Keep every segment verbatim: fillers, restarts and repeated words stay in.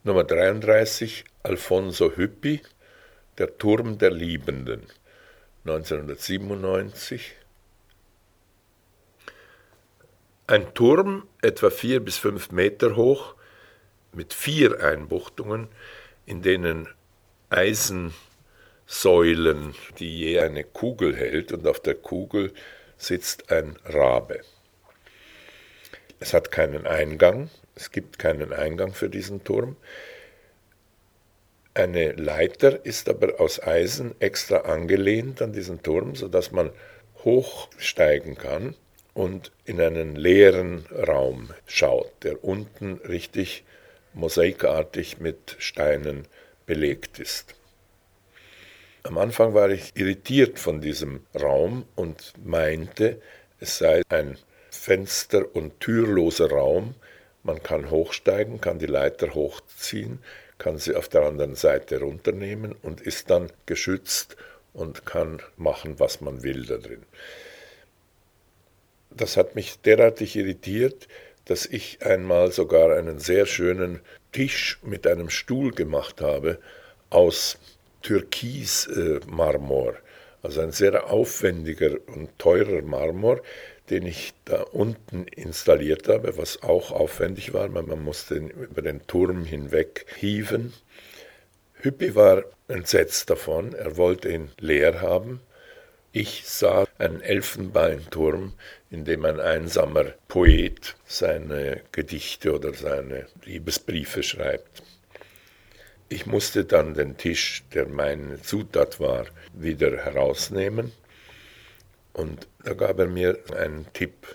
Nummer dreiunddreißig, Alfonso Hüppi, Der Turm der Liebenden, neunzehnhundertsiebenundneunzig. Ein Turm, etwa vier bis fünf Meter hoch, mit vier Einbuchtungen, in denen Eisensäulen, die je eine Kugel hält, und auf der Kugel sitzt ein Rabe. Es hat keinen Eingang, es gibt keinen Eingang für diesen Turm. Eine Leiter ist aber aus Eisen extra angelehnt an diesen Turm, sodass man hochsteigen kann und in einen leeren Raum schaut, der unten richtig mosaikartig mit Steinen belegt ist. Am Anfang war ich irritiert von diesem Raum und meinte, es sei ein fenster- und türloser Raum. Man kann hochsteigen, kann die Leiter hochziehen, kann sie auf der anderen Seite runternehmen und ist dann geschützt und kann machen, was man will da drin. Das hat mich derartig irritiert, dass ich einmal sogar einen sehr schönen Tisch mit einem Stuhl gemacht habe aus Türkismarmor, also ein sehr aufwendiger und teurer Marmor, den ich da unten installiert habe, was auch aufwendig war, weil man musste ihn über den Turm hinweg hieven. Hüppi war entsetzt davon, er wollte ihn leer haben. Ich sah einen Elfenbeinturm, in dem ein einsamer Poet seine Gedichte oder seine Liebesbriefe schreibt. Ich musste dann den Tisch, der meine Zutat war, wieder herausnehmen. Und da gab er mir einen Tipp.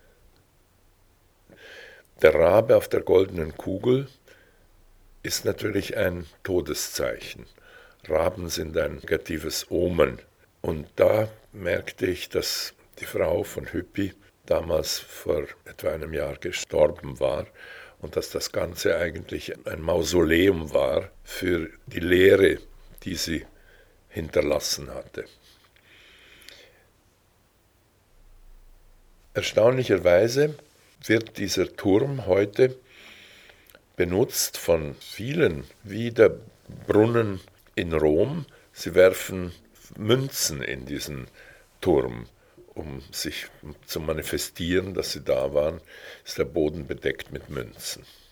Der Rabe auf der goldenen Kugel ist natürlich ein Todeszeichen. Raben sind ein negatives Omen. Und da merkte ich, dass die Frau von Hüppi damals vor etwa einem Jahr gestorben war und dass das Ganze eigentlich ein Mausoleum war für die Lehre, die sie hinterlassen hatte. Erstaunlicherweise wird dieser Turm heute benutzt von vielen, wie der Brunnen in Rom. Sie werfen Münzen in diesen Turm, um sich zu manifestieren, dass sie da waren, ist der Boden bedeckt mit Münzen.